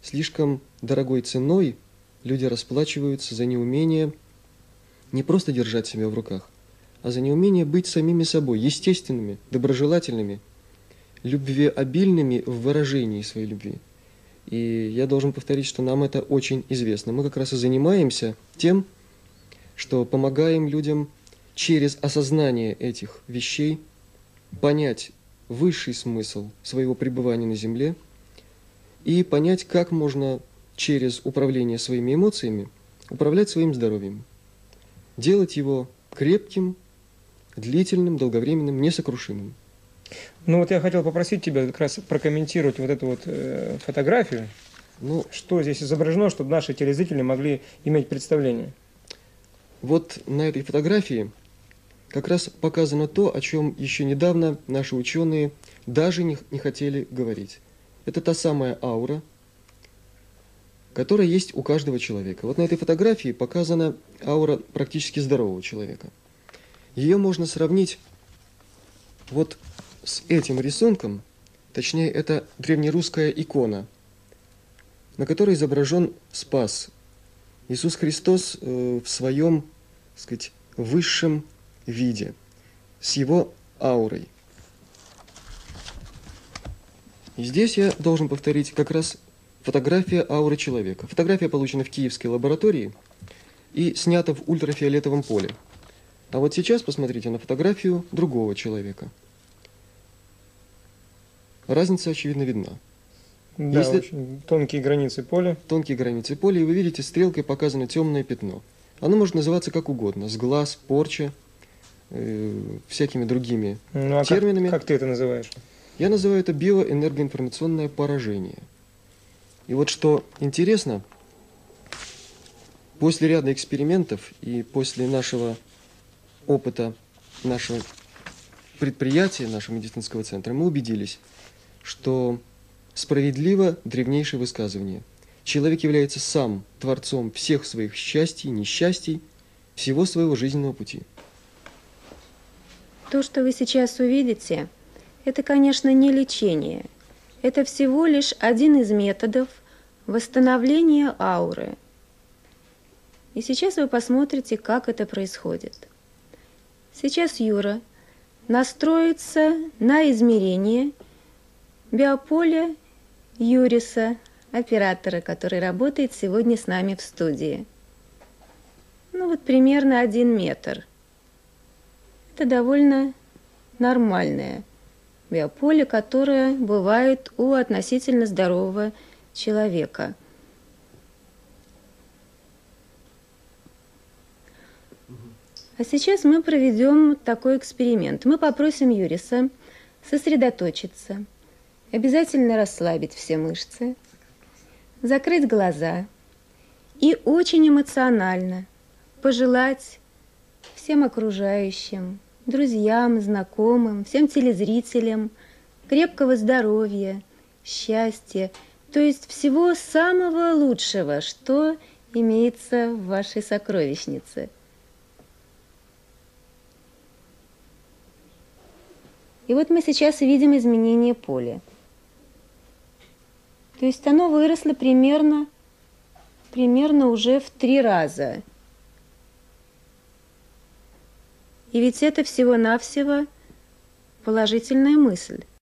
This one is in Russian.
слишком дорогой ценой люди расплачиваются за неумение не просто держать себя в руках, а за неумение быть самими собой, естественными, доброжелательными, любвеобильными в выражении своей любви. И я должен повторить, что нам это очень известно. Мы как раз и занимаемся тем, что помогаем людям через осознание этих вещей понять высший смысл своего пребывания на Земле и понять, как можно через управление своими эмоциями управлять своим здоровьем, делать его крепким, длительным, долговременным, несокрушимым. Ну вот я хотел попросить тебя как раз прокомментировать вот эту вот фотографию. Что здесь изображено, чтобы наши телезрители могли иметь представление? Вот на этой фотографии как раз показано то, о чем еще недавно наши ученые даже не хотели говорить. Это та самая аура, которая есть у каждого человека. Вот на этой фотографии показана аура практически здорового человека. Ее можно сравнить вот с этим рисунком, точнее, это древнерусская икона, на которой изображен Спас. Иисус Христос в своем, так сказать, высшем виде, с его аурой. И здесь я должен повторить как раз фотография ауры человека. Фотография получена в Киевской лаборатории и снята в ультрафиолетовом поле. А вот сейчас посмотрите на фотографию другого человека. Разница, очевидно, видна. Да, очень тонкие границы поля. Тонкие границы поля, и вы видите, стрелкой показано темное пятно. Оно может называться как угодно. Сглаз, порча, всякими другими терминами. Как ты это называешь? Я называю это биоэнергоинформационное поражение. И вот что интересно, после ряда экспериментов и после нашего опыта, нашего предприятия, нашего медицинского центра, мы убедились, что справедливо древнейшее высказывание. Человек является сам творцом всех своих счастий, несчастий, всего своего жизненного пути. То, что вы сейчас увидите, это, конечно, не лечение. Это всего лишь один из методов восстановления ауры. И сейчас вы посмотрите, как это происходит. Сейчас Юра настроится на измерение биополя Юриса, оператора, который работает сегодня с нами в студии. Ну вот примерно 1 метр. Это довольно нормальное биополе, которое бывает у относительно здорового человека. А сейчас мы проведем такой эксперимент. Мы попросим Юриса сосредоточиться, обязательно расслабить все мышцы, закрыть глаза и очень эмоционально пожелать всем окружающим, друзьям, знакомым, всем телезрителям крепкого здоровья, счастья, то есть всего самого лучшего, что имеется в вашей сокровищнице. И вот мы сейчас видим изменение поля. То есть оно выросло примерно уже в 3 раза. И ведь это всего-навсего положительная мысль.